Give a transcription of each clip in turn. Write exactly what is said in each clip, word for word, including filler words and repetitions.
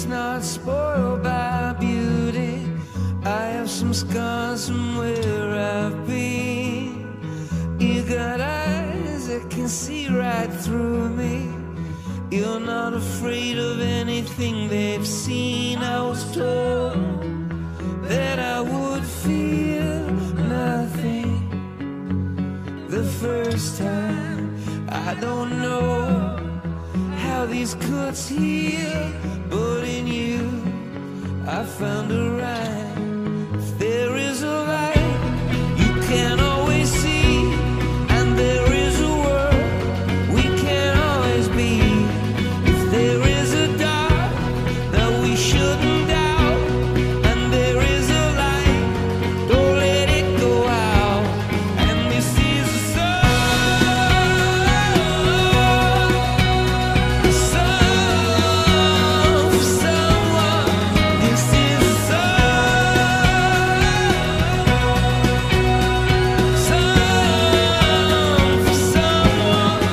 face not spoiled by beauty. I have some scars from where I've been. You got eyes that can see right through me. You're not afraid of anything they've seen. I was told that I would feel nothing the first time. I don't know how these cuts heal, but in you I found a rhyme. If there is a light you can always see, and there is a world we can always be. If there is a dark that we shouldn't doubt, and there is a light, don't let it go out. And this is a song, a song for someone. This is a song, song for someone.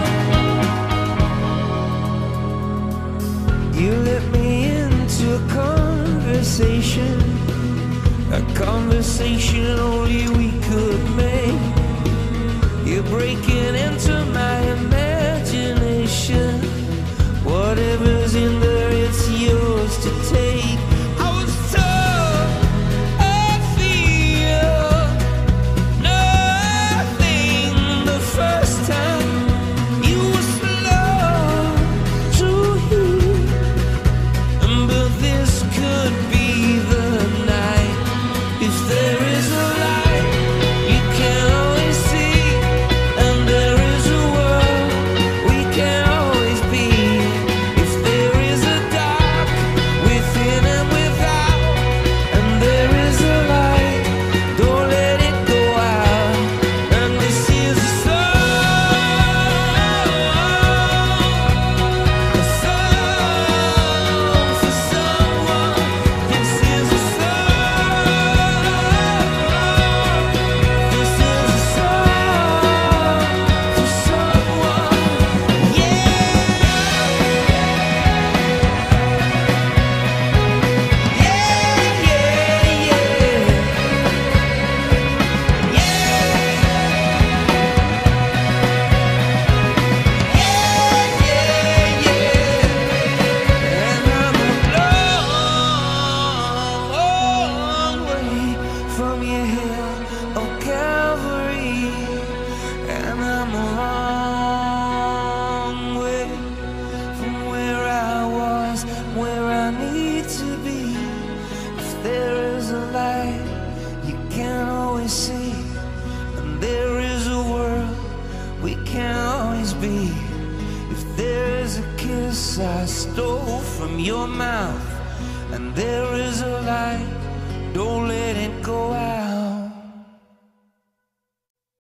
You let me into a conversation, a conversation only we could make. You're breaking into my imagination. Whatever's in there, it's yours to take. I was told I feel nothing the first time. You were slow to hear, but this could be the night. If there is a light you can always see, and there is a world we can always be. If there is a dark within and without, and there is a light, don't let it go out. And this is a song, a song for someone. This is a song, this is a song for someone. Yeah, yeah, yeah, and I'm a long way from your hill of Calvary, and I'm a long way from where I was, where I need to be. If there is a light you can always see, and there is a world we can always be. If there is a kiss I stole from your mouth, and there is a light, don't let it go out.